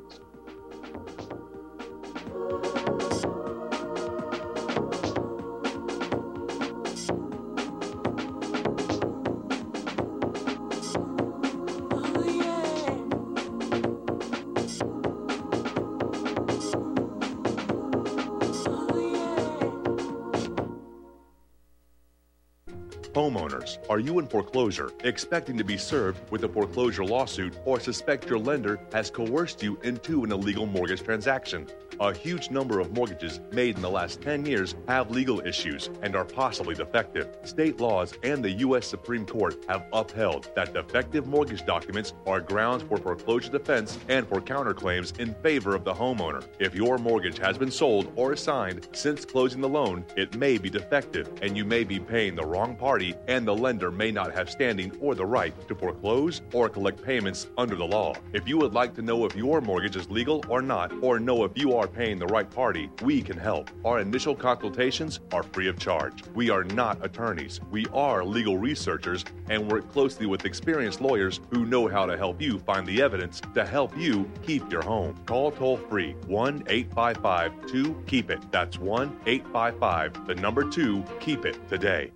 Homeowners, are you in foreclosure, expecting to be served with a foreclosure lawsuit, or suspect your lender has coerced you into an illegal mortgage transaction? A huge number of mortgages made in the last ten years have legal issues and are possibly defective. State laws and the U S Supreme Court have upheld that defective mortgage documents are grounds for foreclosure defense and for counterclaims in favor of the homeowner. If your mortgage has been sold or assigned since closing the loan, it may be defective and you may be paying the wrong party, and the lender may not have standing or the right to foreclose or collect payments under the law. If you would like to know if your mortgage is legal or not, or know if you are paying the right party, we can help. Our initial consultations are free of charge. We are not attorneys. We are legal researchers and work closely with experienced lawyers who know how to help you find the evidence to help you keep your home. Call toll free one eight five five two keep it. That's one eight five five, the number two, keep it today.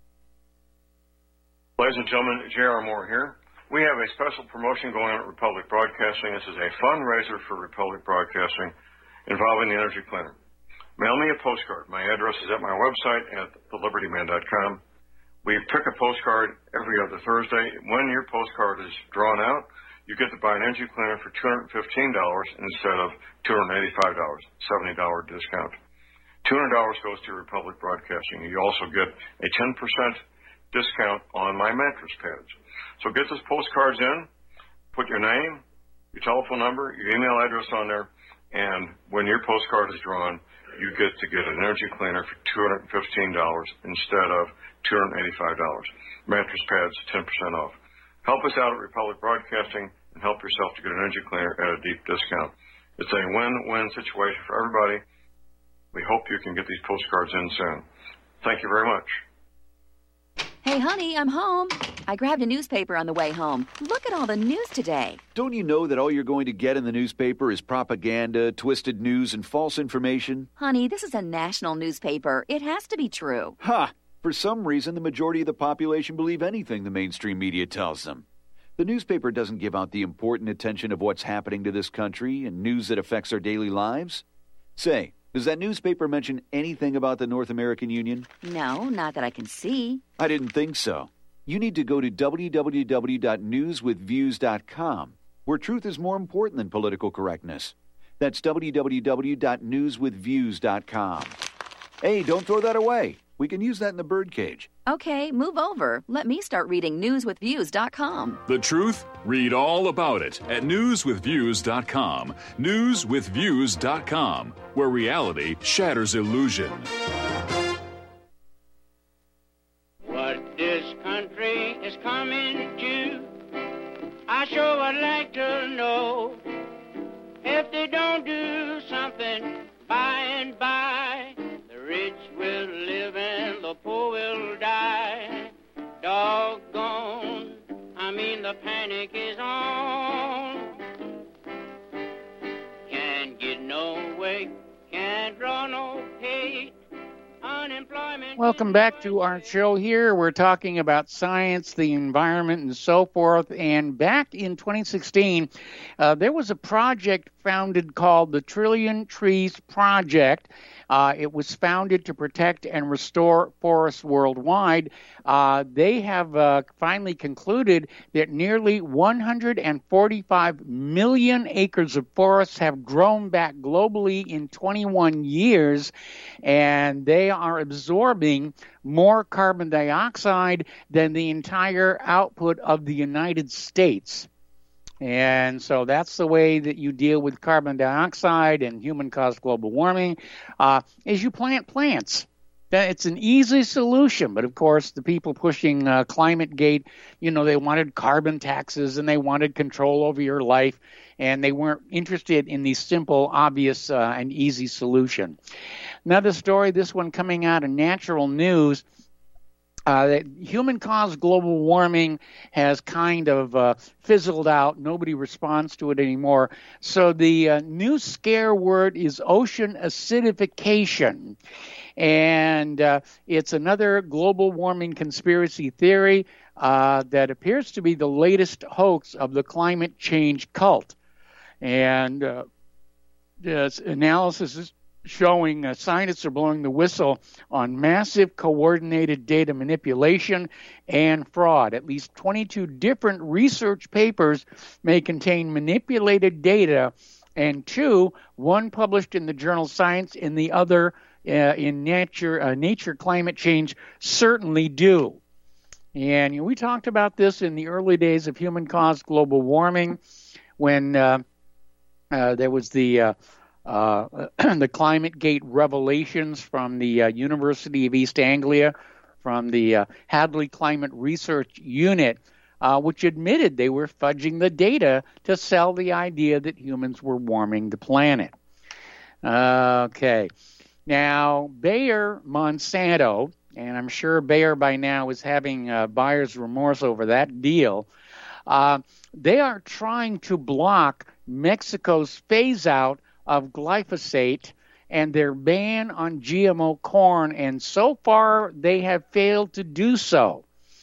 Ladies and gentlemen, J R. Moore here. We have a special promotion going on at Republic Broadcasting. This is a fundraiser for Republic Broadcasting involving the Energy Cleaner. Mail me a postcard. My address is at my website at the liberty man dot com. We pick a postcard every other Thursday. When your postcard is drawn out, you get to buy an Energy Cleaner for two hundred fifteen dollars instead of two hundred eighty-five dollars, seventy dollars discount. two hundred dollars goes to Republic Broadcasting. You also get a ten percent discount on my mattress pads. So get those postcards in, put your name, your telephone number, your email address on there, and when your postcard is drawn, you get to get an Energy Cleaner for two hundred fifteen dollars instead of two hundred eighty-five dollars. Mattress pads, ten percent off. Help us out at Republic Broadcasting and help yourself to get an Energy Cleaner at a deep discount. It's a win-win situation for everybody. We hope you can get these postcards in soon. Thank you very much. Hey, honey, I'm home. I grabbed a newspaper on the way home. Look at all the news today. Don't you know that all you're going to get in the newspaper is propaganda, twisted news, and false information? Honey, this is a national newspaper. It has to be true. Ha! For some reason, the majority of the population believe anything the mainstream media tells them. The newspaper doesn't give out the important attention of what's happening to this country and news that affects our daily lives. Say, does that newspaper mention anything about the North American Union? No, not that I can see. I didn't think so. You need to go to w w w dot news with views dot com, where truth is more important than political correctness. That's w w w dot news with views dot com. Hey, don't throw that away. We can use that in the birdcage. Okay, move over. Let me start reading news with views dot com. The truth? Read all about it at news with views dot com. news with views dot com, where reality shatters illusion. What this country is coming to, I sure would like to know. If they don't do something by and by, the rich will live and the poor will die. Doggone, I mean the panic is on. Can't get no way, can't draw no pay. Unemployment. Welcome back to our show here. We're talking about science, the environment, and so forth. And back in twenty sixteen, uh, there was a project founded called the Trillion Trees Project. Uh, it was founded to protect and restore forests worldwide. Uh, they have uh, finally concluded that nearly one hundred forty-five million acres of forests have grown back globally in twenty-one years, and they are absorbing more carbon dioxide than the entire output of the United States. And so that's the way that you deal with carbon dioxide and human-caused global warming, uh, is you plant plants. It's an easy solution, but of course the people pushing uh, ClimateGate, you know, they wanted carbon taxes and they wanted control over your life, and they weren't interested in the simple, obvious, uh, and easy solution. Another story, this one coming out of Natural News. Uh, that human-caused global warming has kind of uh, fizzled out. Nobody responds to it anymore. So the uh, new scare word is ocean acidification. And uh, it's another global warming conspiracy theory uh, that appears to be the latest hoax of the climate change cult. And uh, this analysis is showing uh, scientists are blowing the whistle on massive coordinated data manipulation and fraud. At least twenty-two different research papers may contain manipulated data, and two, one published in the journal Science and the other uh, in Nature, uh, Nature Climate Change, certainly do. And you know, we talked about this in the early days of human-caused global warming when uh, uh, there was the uh, Uh, the ClimateGate revelations from the uh, University of East Anglia, from the uh, Hadley Climate Research Unit, uh, which admitted they were fudging the data to sell the idea that humans were warming the planet. Uh, okay. Now, Bayer Monsanto, and I'm sure Bayer by now is having uh, buyer's remorse over that deal, uh, they are trying to block Mexico's phase-out of glyphosate and their ban on G M O corn, and so far they have failed to do so.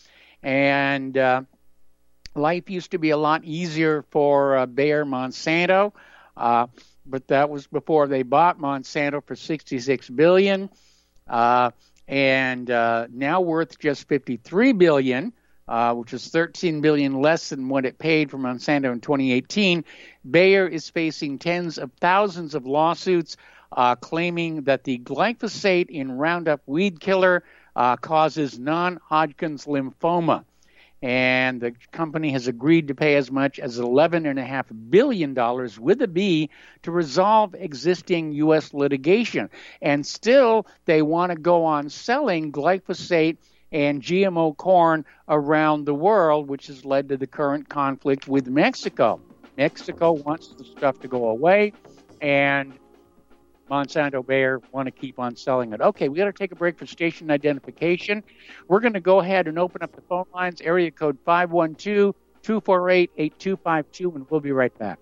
And uh, life used to be a lot easier for uh, Bayer Monsanto, uh, but that was before they bought Monsanto for sixty-six billion dollars, uh, and uh, now worth just fifty-three billion dollars. Uh, which is thirteen billion dollars less than what it paid for Monsanto in twenty eighteen. Bayer is facing tens of thousands of lawsuits uh, claiming that the glyphosate in Roundup weed killer uh, causes non-Hodgkin's lymphoma. And the company has agreed to pay as much as eleven point five billion dollars with a B to resolve existing U S litigation. And still, they want to go on selling glyphosate and G M O corn around the world, which has led to the current conflict with Mexico. Mexico wants the stuff to go away, and Monsanto Bayer want to keep on selling it. Okay, we got to take a break for station identification. We're going to go ahead and open up the phone lines, area code five one two, two four eight, eight two five two, and we'll be right back.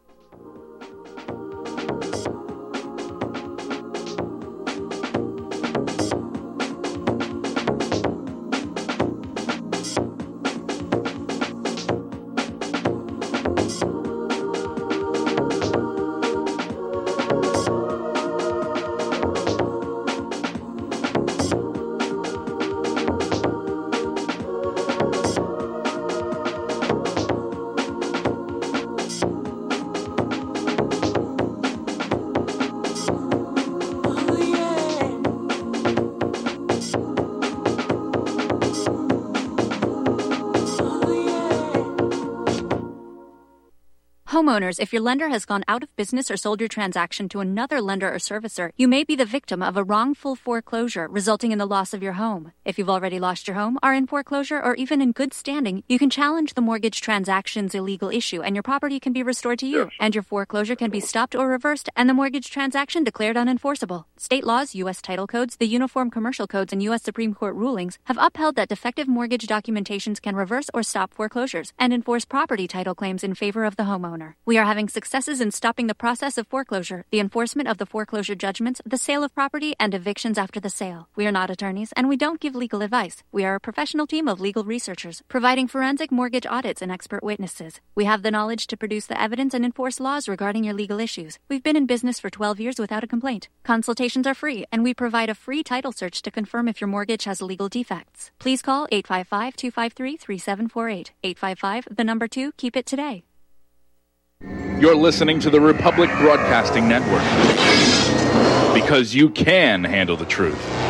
Homeowners, if your lender has gone out of business or sold your transaction to another lender or servicer, you may be the victim of a wrongful foreclosure, resulting in the loss of your home. If you've already lost your home, are in foreclosure, or even in good standing, you can challenge the mortgage transaction's illegal issue, and your property can be restored to you. Yes. And your foreclosure can be stopped or reversed, and the mortgage transaction declared unenforceable. State laws, U S title codes, the Uniform Commercial Codes, and U S Supreme Court rulings have upheld that defective mortgage documentations can reverse or stop foreclosures and enforce property title claims in favor of the homeowner. owner. We are having successes in stopping the process of foreclosure, the enforcement of the foreclosure judgments, the sale of property, and evictions after the sale. We are not attorneys, and we don't give legal advice. We are a professional team of legal researchers, providing forensic mortgage audits and expert witnesses. We have the knowledge to produce the evidence and enforce laws regarding your legal issues. We've been in business for twelve years without a complaint. Consultations are free, and we provide a free title search to confirm if your mortgage has legal defects. Please call eight five five, two five three, three seven four eight. eight five five, the number two, keep it today. You're listening to the Republic Broadcasting Network, because you can handle the truth.